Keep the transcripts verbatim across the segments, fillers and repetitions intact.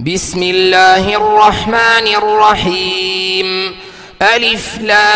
بسم الله الرحمن الرحيم. ألف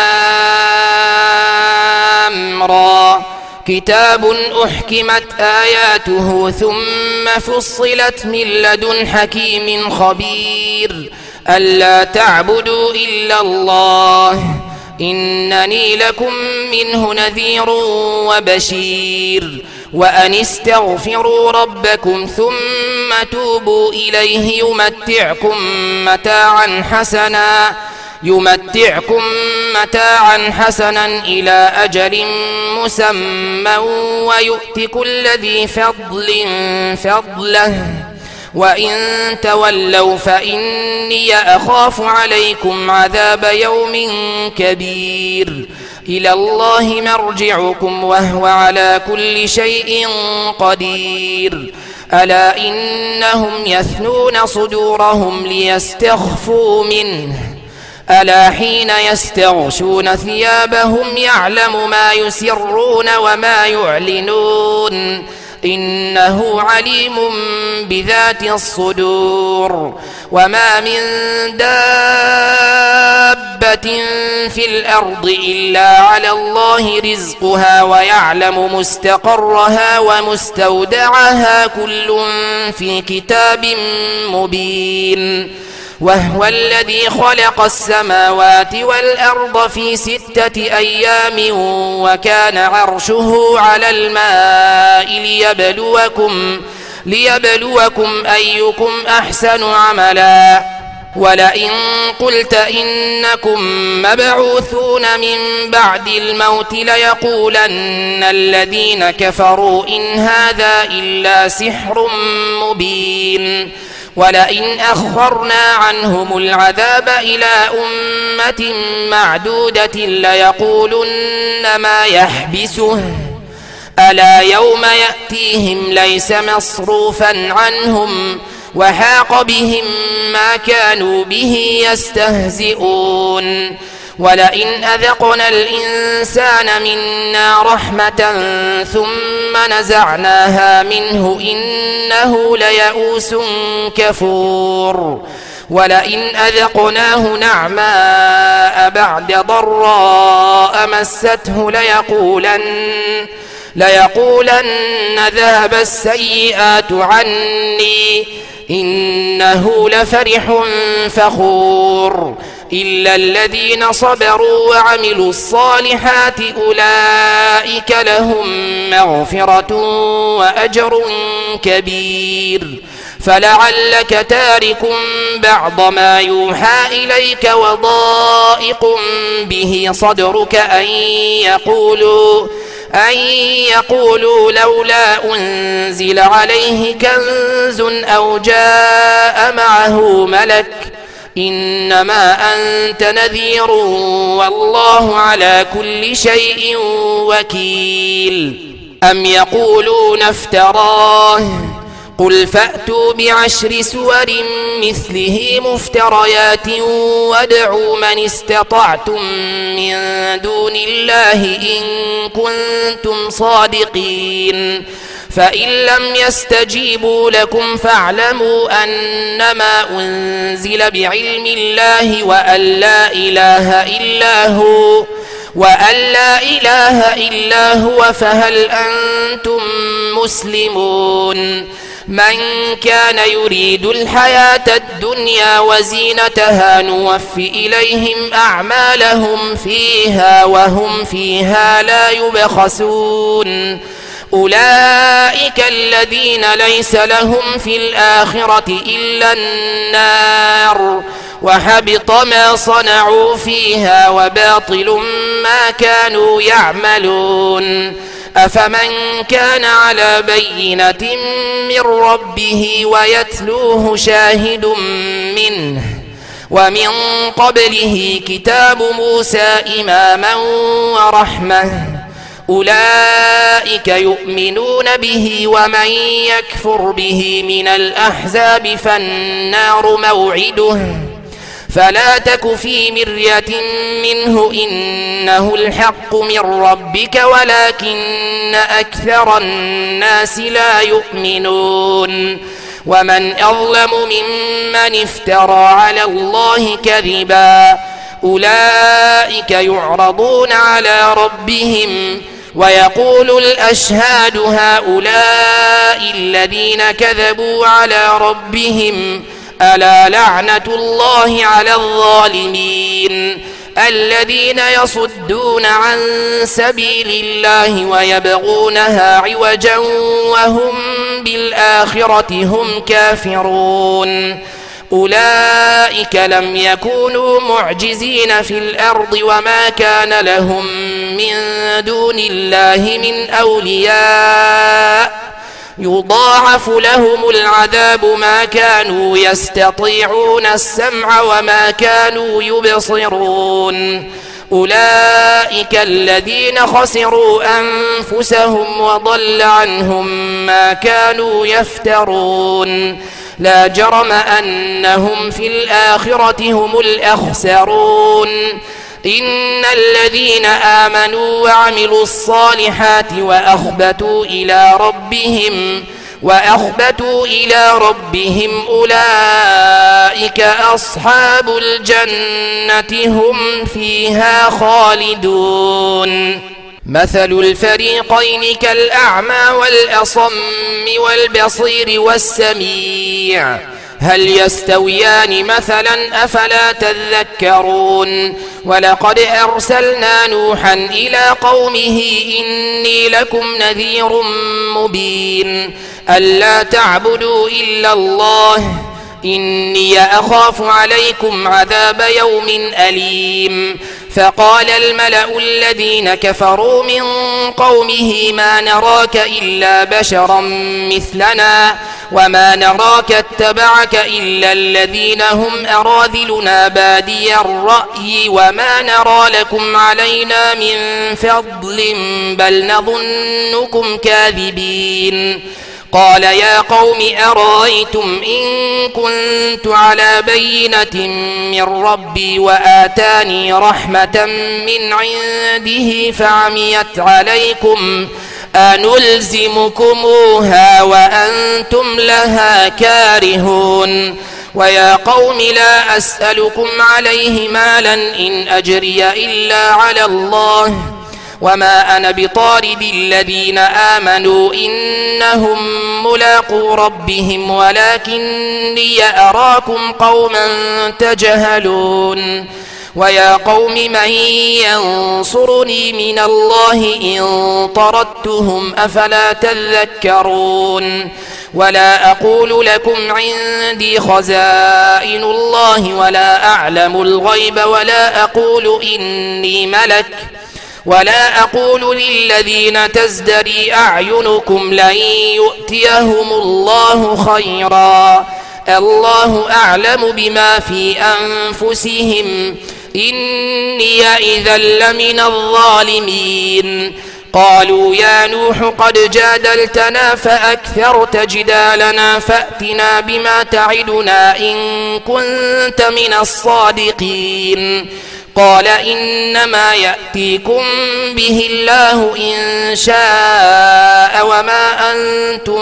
لام را. كتاب أحكمت آياته ثم فصلت من لدن حكيم خبير ألا تعبدوا إلا الله إنني لكم منه نذير وبشير وأن استغفروا ربكم ثم توبوا إليه يمتعكم متاعا حسنا يمتعكم متاعا حسنا إلى أجل مسمى ويؤت كل ذي فضل فضله وإن تولوا فإني أخاف عليكم عذاب يوم كبير. إلى الله مرجعكم وهو على كل شيء قدير. ألا إنهم يثنون صدورهم ليستخفوا منه ألا حين يستغشون ثيابهم يعلم ما يسرون وما يعلنون إنه عليم بذات الصدور. وما من دابة في الأرض إلا على الله رزقها ويعلم مستقرها ومستودعها كل في كتاب مبين. وهو الذي خلق السماوات والأرض في ستة أيام وكان عرشه على الماء ليبلوكم, ليبلوكم أيكم أحسن عملا. ولئن قلت إنكم مبعوثون من بعد الموت ليقولن الذين كفروا إن هذا إلا سحر مبين. ولئن أخرنا عنهم العذاب إلى أمة معدودة ليقولن ما يحبسه ألا يوم يأتيهم ليس مصروفا عنهم وحاق بهم ما كانوا به يستهزئون. ولئن أذقنا الإنسان منا رحمة ثم نزعناها منه إنه ليئوس كفور. ولئن أذقناه نعماء بعد ضراء مسته ليقولن ليقولن ذهب السيئات عني إنه لفرح فخور. إلا الذين صبروا وعملوا الصالحات أولئك لهم مغفرة وأجر كبير. فلعلك تارك بعض ما يوحى إليك وضائق به صدرك أن يقولوا أن يقولوا لولا أنزل عليه كنز أو جاء معه ملك إنما أنت نذير والله على كل شيء وكيل. أم يقولون افتراه قل فأتوا بعشر سور مثله مفتريات وادعوا من استطعتم من دون الله إن كنتم صادقين. فإن لم يستجيبوا لكم فاعلموا أنما أنزل بعلم الله وأن لا إله إلا هو وأن لا إله إلا هو فهل أنتم مسلمون. من كان يريد الحياة الدنيا وزينتها نوفي إليهم أعمالهم فيها وهم فيها لا يبخسون. أولئك الذين ليس لهم في الآخرة إلا النار وحبط ما صنعوا فيها وباطل ما كانوا يعملون. أفمن كان على بينة من ربه ويتلوه شاهد منه ومن قبله كتاب موسى إماما ورحمة أولئك يؤمنون به ومن يكفر به من الأحزاب فالنار موعده فلا تك في مرية منه إنه الحق من ربك ولكن أكثر الناس لا يؤمنون ومن أظلم ممن افترى على الله كذبا أولئك يعرضون على ربهم ويقول الأشهاد هؤلاء الذين كذبوا على ربهم ألا لعنة الله على الظالمين الذين يصدون عن سبيل الله ويبغونها عوجا وهم بالآخرة هم كافرون أولئك لم يكونوا معجزين في الأرض وما كان لهم من دون الله من أولياء يضاعف لهم العذاب ما كانوا يستطيعون السمع وما كانوا يبصرون أولئك الذين خسروا أنفسهم وضل عنهم ما كانوا يفترون لا جرم أنهم في الآخرة هم الأخسرون إن الذين آمنوا وعملوا الصالحات وأخبتوا إلى ربهم وأخبتوا إلى ربهم أولئك أصحاب الجنة هم فيها خالدون مثل الفريقين كالأعمى والأصم والبصير والسميع هل يستويان مثلا أفلا تذكرون ولقد أرسلنا نوحا إلى قومه إني لكم نذير مبين ألا تعبدوا إلا الله إني أخاف عليكم عذاب يوم أليم فقال الملأ الذين كفروا من قومه ما نراك إلا بشرا مثلنا وما نراك اتبعك إلا الذين هم أراذلنا بادي الرأي وما نرى لكم علينا من فضل بل نظنكم كاذبين قال يا قوم أرأيتم إن كنت على بينة من ربي وآتاني رحمة من عنده فعميت عليكم أنلزمكموها وأنتم لها كارهون ويا قوم لا أسألكم عليه مالا إن أجري إلا على الله وما أنا بطارد الذين آمنوا إنهم ملاقو ربهم ولكني أراكم قوما تجهلون ويا قوم من ينصرني من الله إن طردتهم أفلا تذكرون ولا أقول لكم عندي خزائن الله ولا أعلم الغيب ولا أقول إني ملك ولا أقول للذين تزدري أعينكم لن يؤتيهم الله خيرا الله أعلم بما في أنفسهم إني إذا لمن الظالمين قالوا يا نوح قد جادلتنا فأكثرت جدالنا فأتنا بما تعدنا إن كنت من الصادقين قال إنما يأتيكم به الله إن شاء وما أنتم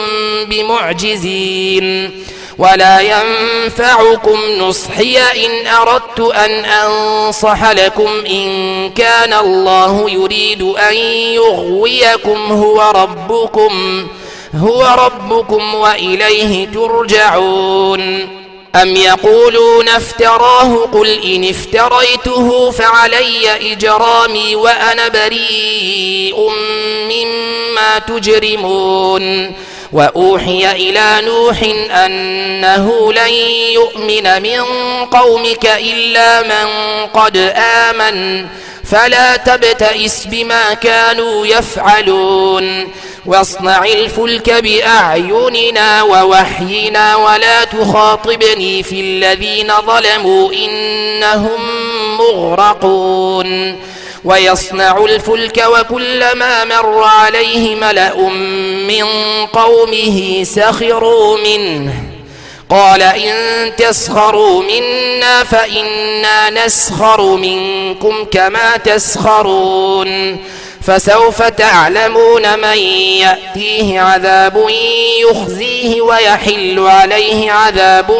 بمعجزين ولا ينفعكم نصحي إن أردت أن أنصح لكم إن كان الله يريد أن يغويكم هو ربكم هو ربكم وإليه ترجعون أم يقولون افتراه قل إن افتريته فعلي إجرامي وأنا بريء مما تجرمون وأوحي إلى نوح أنه لن يؤمن من قومك إلا من قد آمن فلا تبتئس بما كانوا يفعلون واصنع الفلك بأعيننا ووحينا ولا تخاطبني في الذين ظلموا إنهم مغرقون ويصنع الفلك وكلما مر عليه ملأ من قومه سخروا منه قال إن تسخروا منا فإنا نسخر منكم كما تسخرون فسوف تعلمون من يأتيه عذاب يخزيه ويحل عليه عذاب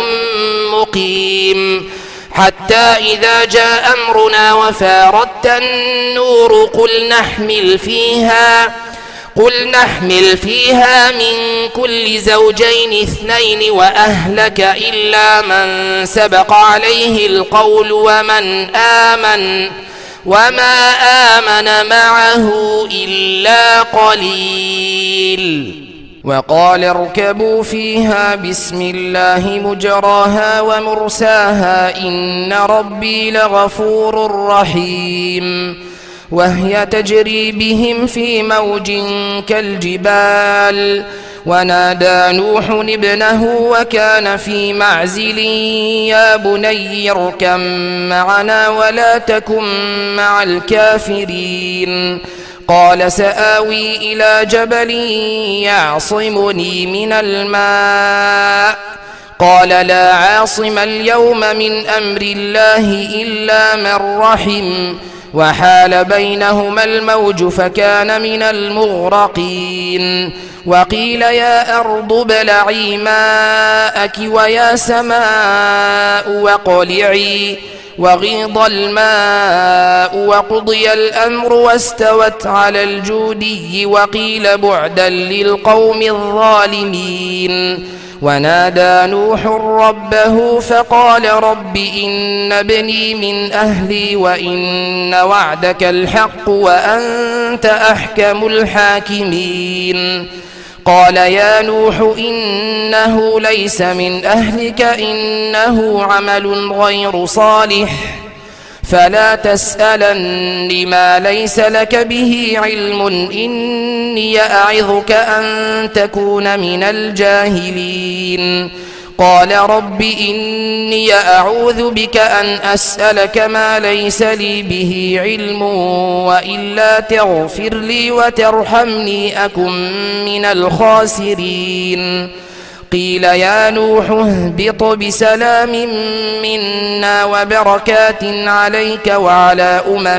مقيم حتى إذا جاء أمرنا وفارت النور قل نحمل فيها قل نحمل فيها من كل زوجين اثنين وأهلك إلا من سبق عليه القول ومن آمن وما آمن معه إلا قليل. وقال اركبوا فيها بسم الله مجراها ومرساها إن ربي لغفور رحيم. وهي تجري بهم في موج كالجبال ونادى نوح ابنه وكان في معزل يا بني اركب معنا ولا تكن مع الكافرين. قال سآوي إلى جبل يعصمني من الماء قال لا عاصم اليوم من أمر الله إلا من رحم وحال بينهما الموج فكان من المغرقين. وقيل يا أرض ابلعي ماءك ويا سماء واقلعي وغيض الماء وقضي الأمر واستوت على الجودي وقيل بعدا للقوم الظالمين. ونادى نوح ربه فقال رب إن ابني من أهلي وإن وعدك الحق وأنت أحكم الحاكمين. قال يا نوح إنه ليس من أهلك إنه عمل غير صالح فلا تسألن ما ليس لك به علم إني أعظك أن تكون من الجاهلين. قال رب إني أعوذ بك أن أسألك ما ليس لي به علم وإلا تغفر لي وترحمني أكن من الخاسرين. قيل يا نوح اهبط بسلام منا وبركات عليك وعلى أمم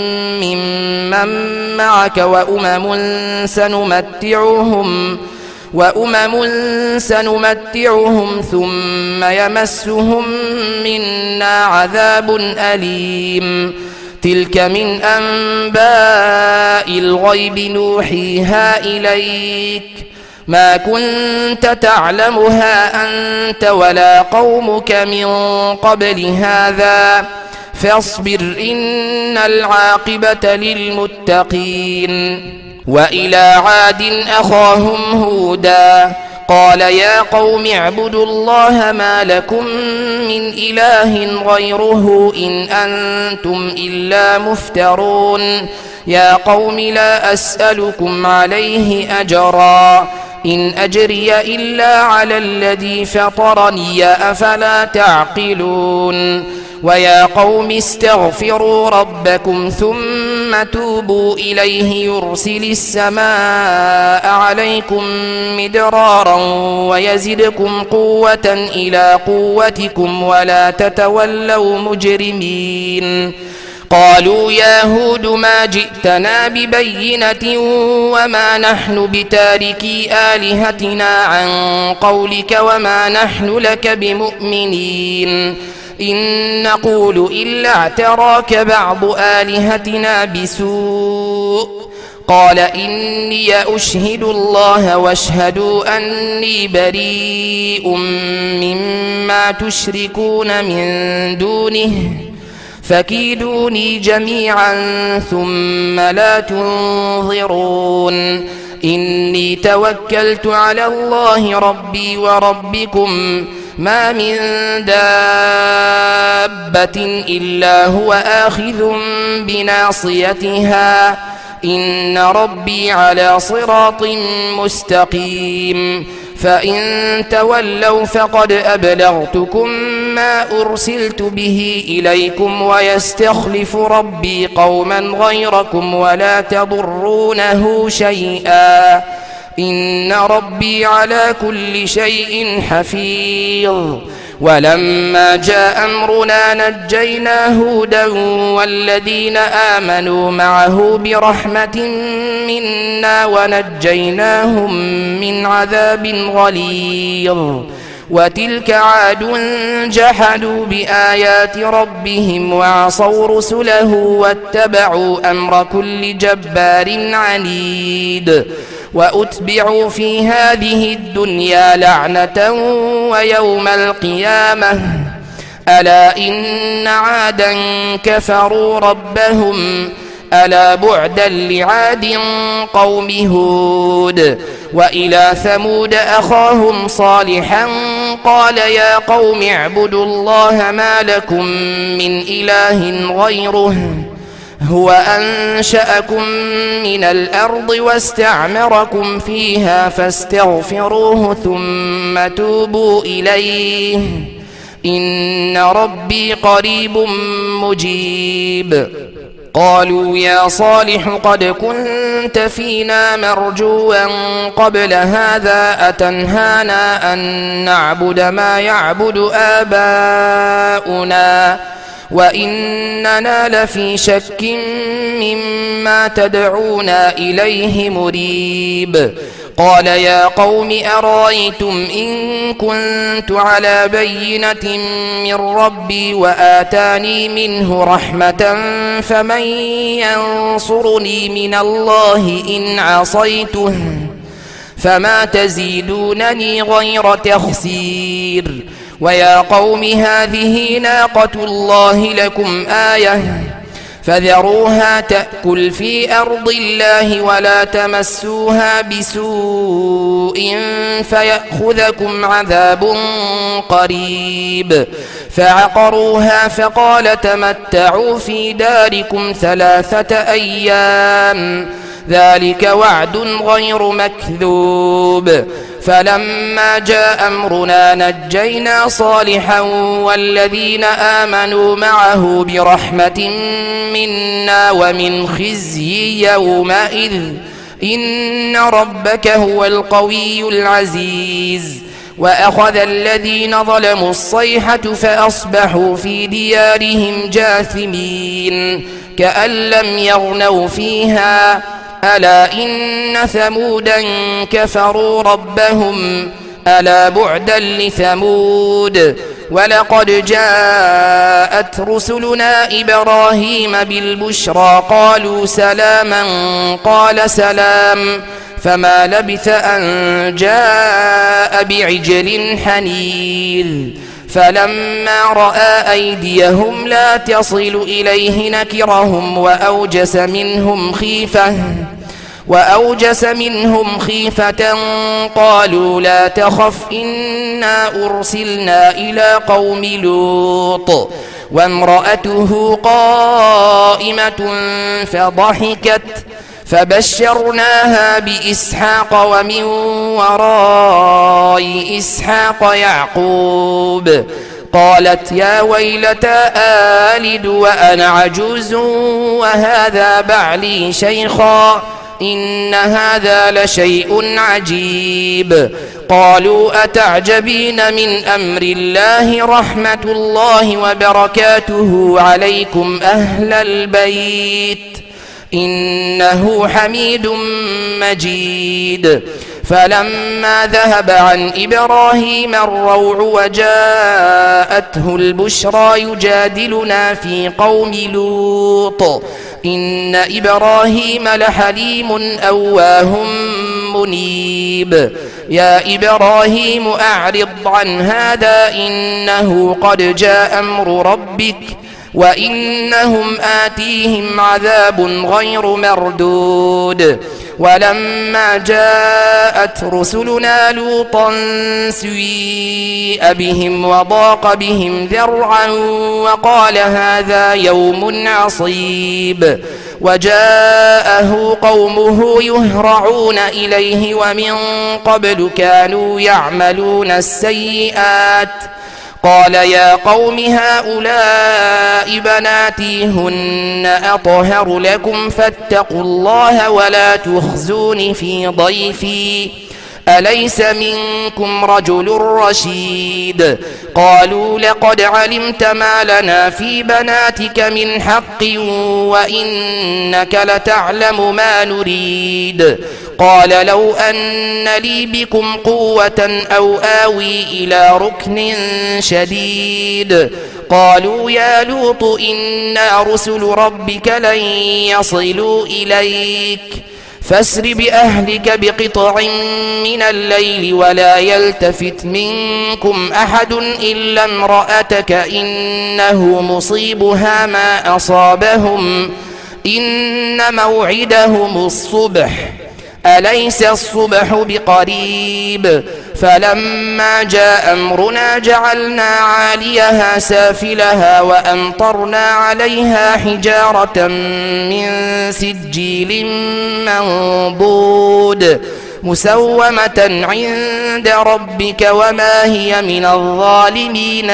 ممن معك وأمم سنمتعهم وأمم سنمتعهم ثم يمسهم منا عذاب أليم. تلك من أنباء الغيب نوحيها إليك ما كنت تعلمها أنت ولا قومك من قبل هذا فاصبر إن العاقبة للمتقين. وإلى عاد أخاهم هودا قال يا قوم اعبدوا الله ما لكم من إله غيره إن أنتم إلا مفترون. يا قوم لا أسألكم عليه أجرا إن أجري إلا على الذي فطرني أفلا تعقلون. ويا قوم استغفروا ربكم ثم توبوا إليه يرسل السماء عليكم مدرارا ويزدكم قوة إلى قوتكم ولا تتولوا مجرمين. قالوا يا هود ما جئتنا ببينة وما نحن بتاركي آلهتنا عن قولك وما نحن لك بمؤمنين إن نقول إلا اعتراك بعض آلهتنا بسوء. قال إني أشهد الله واشهدوا أني بريء مما تشركون من دونه فكيدوني جميعا ثم لا تنظرون. إني توكلت على الله ربي وربكم ما من دابة إلا هو آخذ بناصيتها إن ربي على صراط مستقيم. فإن تولوا فقد أبلغتكم ما أرسلت به إليكم ويستخلف ربي قوما غيركم ولا تضرونه شيئا إن ربي على كل شيء حفيظ. ولما جاء أمرنا نجينا هودا والذين آمنوا معه برحمة منا ونجيناهم من عذاب غليظ وتلك عاد جحدوا بآيات ربهم وعصوا رسله واتبعوا أمر كل جبار عنيد وأتبعوا في هذه الدنيا لعنة ويوم القيامة ألا إن عادا كفروا ربهم ألا بعدا لعاد قوم هود وإلى ثمود أخاهم صالحا قال يا قوم اعبدوا الله ما لكم من إله غيره هو أنشأكم من الأرض واستعمركم فيها فاستغفروه ثم توبوا إليه إن ربي قريب مجيب قالوا يا صالح قد كنت فينا مرجوا قبل هذا أتنهانا أن نعبد ما يعبد آباؤنا وإننا لفي شك مما تدعونا إليه مريب قال يا قوم أرأيتم إن كنت على بينة من ربي وآتاني منه رحمة فمن ينصرني من الله إن عصيته فما تزيدونني غير تخسير ويا قوم هذه ناقة الله لكم آية فذروها تأكل في أرض الله ولا تمسوها بسوء فيأخذكم عذاب قريب فعقروها فقال تمتعوا في داركم ثلاثة أيام ذلك وعد غير مكذوب فلما جاء أمرنا نجينا صالحا والذين آمنوا معه برحمة منا ومن خزي يومئذ إن ربك هو القوي العزيز وأخذ الذين ظلموا الصيحة فأصبحوا في ديارهم جاثمين كأن لم يغنوا فيها ألا إن ثمودا كفروا ربهم ألا بعدا لثمود ولقد جاءت رسلنا إبراهيم بالبشرى قالوا سلاما قال سلام فما لبث أن جاء بعجل حنيذ فلما رأى أيديهم لا تصل إليه نكرهم وأوجس منهم خيفة وأوجس منهم خيفة قالوا لا تخف إنا أرسلنا إلى قوم لوط وامرأته قائمة فضحكت فبشرناها بإسحاق ومن وراء إسحاق يعقوب قالت يا ويلتى آلد وأنا عجوز وهذا بعلي شيخا إن هذا لشيء عجيب قالوا أتعجبين من أمر الله رحمة الله وبركاته عليكم أهل البيت إنه حميد مجيد فلما ذهب عن إبراهيم الروع وجاءته البشرى يجادلنا في قوم لوط إن إبراهيم لحليم أواه منيب يا إبراهيم أعرض عن هذا إنه قد جاء أمر ربك وإنهم آتيهم عذاب غير مردود ولما جاءت رسلنا لوطا سيء بهم وضاق بهم ذرعا وقال هذا يوم عصيب وجاءه قومه يهرعون إليه ومن قبل كانوا يعملون السيئات قال يا قوم هؤلاء بناتي هن أطهر لكم فاتقوا الله ولا تخزون في ضيفي أليس منكم رجل رشيد قالوا لقد علمت ما لنا في بناتك من حق وإنك لتعلم ما نريد قال لو أن لي بكم قوة أو آوي إلى ركن شديد قالوا يا لوط إنا رسل ربك لن يصلوا إليك فاسر بأهلك بقطع من الليل ولا يلتفت منكم أحد إلا امرأتك إنه مصيبها ما أصابهم إن موعدهم الصبح أليس الصبح بقريب فلما جاء أمرنا جعلنا عاليها سافلها وأمطرنا عليها حجارة من سجيل منضود مسومة عند ربك وما هي من الظالمين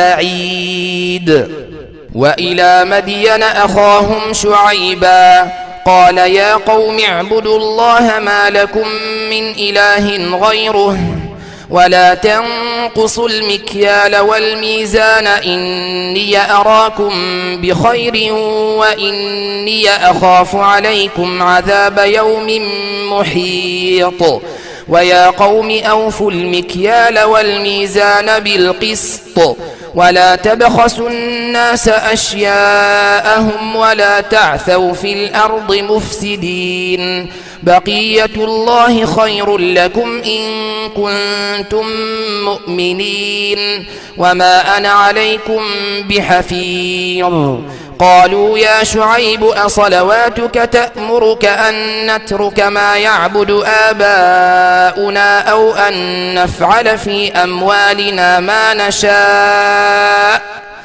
ببعيد وإلى مدين أخاهم شعيبا قال يا قوم اعبدوا الله ما لكم من إله غيره ولا تنقصوا المكيال والميزان إني أراكم بخير وإني أخاف عليكم عذاب يوم محيط ويا قوم أوفوا المكيال والميزان بالقسط ولا تبخسوا الناس أشياءهم ولا تعثوا في الأرض مفسدين بقية الله خير لكم إن كنتم مؤمنين وما أنا عليكم بحفيظ قالوا يا شعيب أصلواتك تأمرك أن نترك ما يعبد آباؤنا أو أن نفعل في أموالنا ما نشاء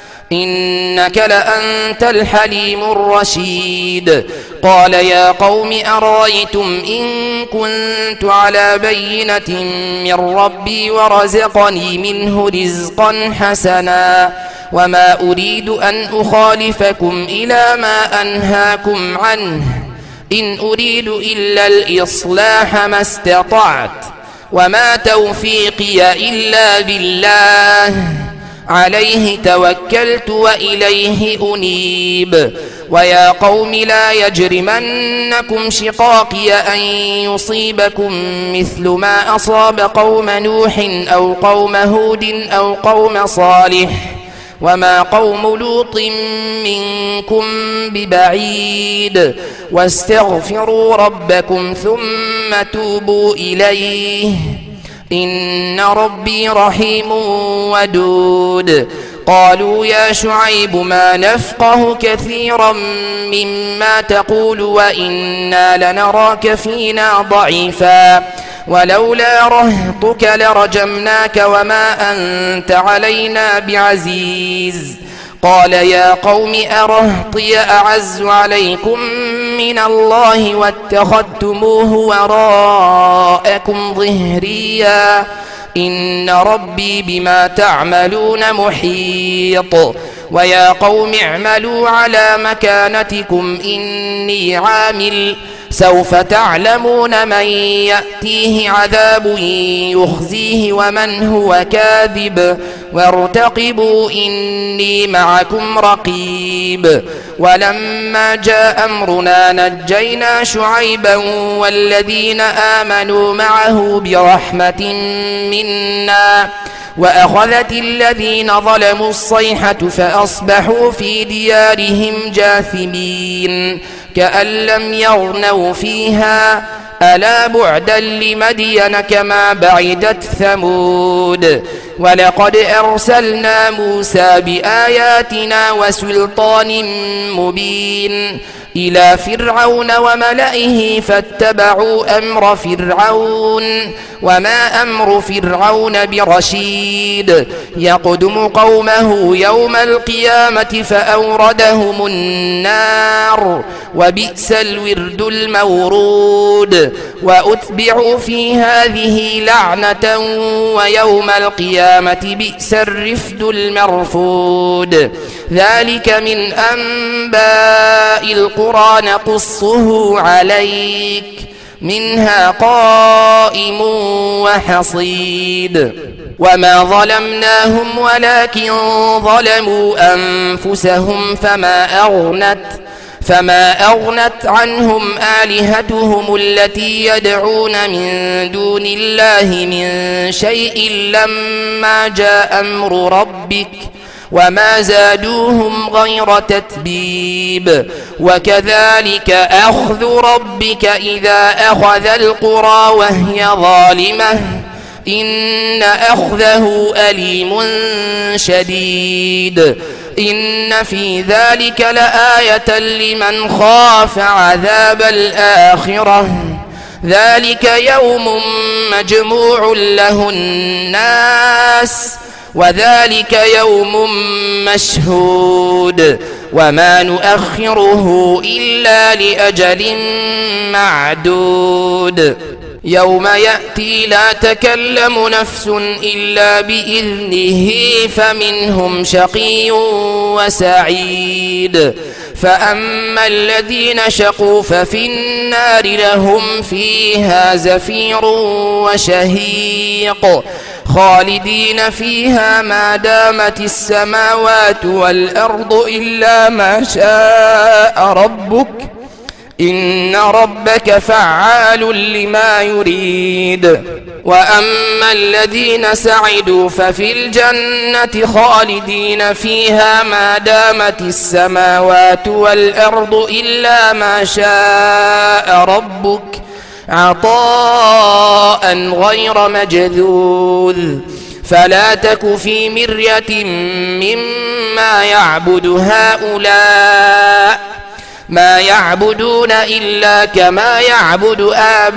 إنك لأنت الحليم الرشيد قال يا قوم أرأيتم إن كنت على بينة من ربي ورزقني منه رزقا حسنا وما أريد أن أخالفكم إلى ما أنهاكم عنه إن أريد إلا الإصلاح ما استطعت وما توفيقي إلا بالله عليه توكلت وإليه أنيب ويا قوم لا يجرمنكم شقاقي أن يصيبكم مثل ما أصاب قوم نوح أو قوم هود أو قوم صالح وما قوم لوط منكم ببعيد واستغفروا ربكم ثم توبوا إليه إن ربي رحيم ودود قالوا يا شعيب ما نفقه كثيرا مما تقول وإنا لنراك فينا ضعيفا ولولا رهطك لرجمناك وما أنت علينا بعزيز قال يا قوم أرهطي أعز عليكم من الله واتخذتموه وراءكم ظهريا إن ربي بما تعملون محيط ويا قوم اعملوا على مكانتكم إني عامل سوف تعلمون من يأتيه عذاب يخزيه ومن هو كاذب وارتقبوا إني معكم رقيب ولما جاء أمرنا نجينا شعيبا والذين آمنوا معه برحمة منا وأخذت الذين ظلموا الصيحة فأصبحوا في ديارهم جاثمين كأن لم يغنوا فيها ألا بعدا لمدين كما بعدت ثمود ولقد أرسلنا موسى بآياتنا وسلطان مبين إلى فرعون وملئه فاتبعوا أمر فرعون وما أمر فرعون برشيد يقدم قومه يوم القيامة فأوردهم النار وبئس الورد المورود وأتبعوا في هذه لعنة ويوم القيامة بئس الرفد المرفود ذلك من أنباء القرى نقصه عليك منها قائم وحصيد. وما ظلمناهم ولكن ظلموا أنفسهم فما أغنت فما أغنت عنهم آلهتهم التي يدعون من دون الله من شيء لما جاء أمر ربك وما زادوهم غير تتبيب. وكذلك أخذ ربك إذا أخذ القرى وهي ظالمة إن أخذه أليم شديد. إن في ذلك لآية لمن خاف عذاب الآخرة ذلك يوم مجموع له الناس وذلك يوم مشهود وما نؤخره إلا لأجل معدود. يوم يأتي لا تكلم نفس إلا بإذنه فمنهم شقي وسعيد. فأما الذين شقوا ففي النار لهم فيها زفير وشهيق خالدين فيها ما دامت السماوات والأرض إلا ما شاء ربك إن ربك فعال لما يريد. وأما الذين سعدوا ففي الجنة خالدين فيها ما دامت السماوات والأرض إلا ما شاء ربك عطاء غير مجذوذ. فلا تك في مرية مما يعبد هؤلاء ما يعبدون إلا كما يعبد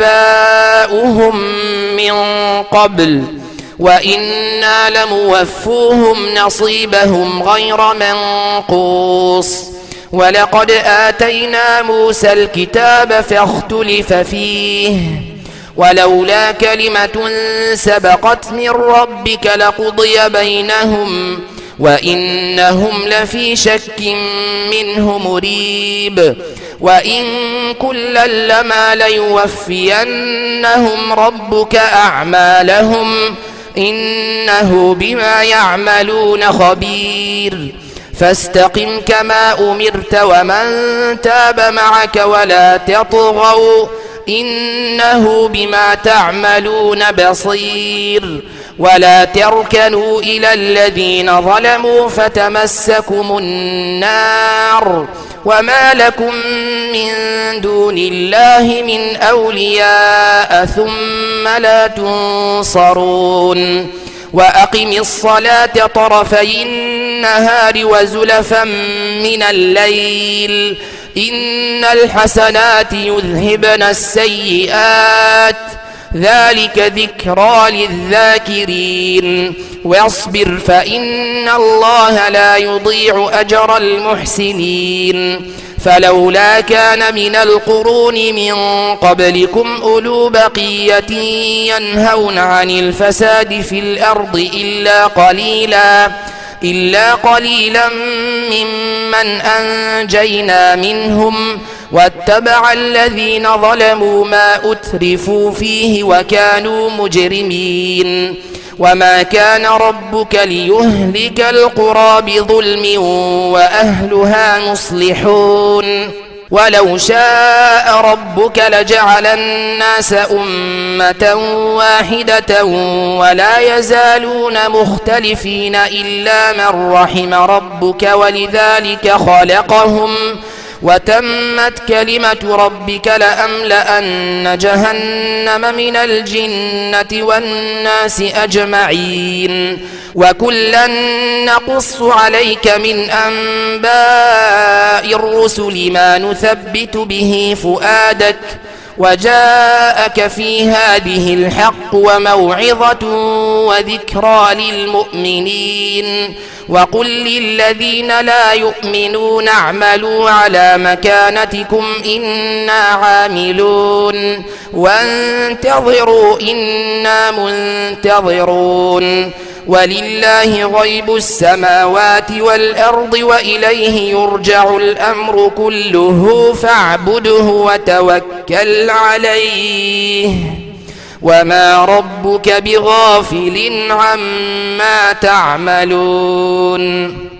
آباؤهم من قبل وإنا لموفوهم نصيبهم غير منقوص. ولقد آتينا موسى الكتاب فاختلف فيه ولولا كلمة سبقت من ربك لقضي بينهم وإنهم لفي شك منه مريب. وإن كلا لما ليوفينهم ربك أعمالهم إنه بما يعملون خبير. فاستقم كما أمرت ومن تاب معك ولا تطغوا إنه بما تعملون بصير. ولا تركنوا إلى الذين ظلموا فتمسكم النار وما لكم من دون الله من أولياء ثم لا تنصرون. وأقم الصلاة طرفي النهار وزلفا من الليل إن الحسنات يذهبن السيئات ذلك ذكرى للذاكرين. واصبر فإن الله لا يضيع أجر المحسنين. فلولا كان من القرون من قبلكم أولو بقية ينهون عن الفساد في الأرض إلا قليلا إلا قليلا ممن أنجينا منهم واتبع الذين ظلموا ما أترفوا فيه وكانوا مجرمين. وما كان ربك ليهلك القرى بظلم وأهلها مصلحون. ولو شاء ربك لجعل الناس أمة واحدة ولا يزالون مختلفين إلا من رحم ربك ولذلك خلقهم وتمت كلمة ربك لأملأن جهنم من الجنة والناس أجمعين. وكلا نقص عليك من أنباء الرسل ما نثبت به فؤادك وجاءك في هذه الحق وموعظة وذكرى للمؤمنين. وقل للذين لا يؤمنون اعملوا على مكانتكم إنا عاملون وانتظروا إنا منتظرون. ولله غيب السماوات والأرض وإليه يرجع الأمر كله فاعبده وتوكل عليه وما ربك بغافل عما تعملون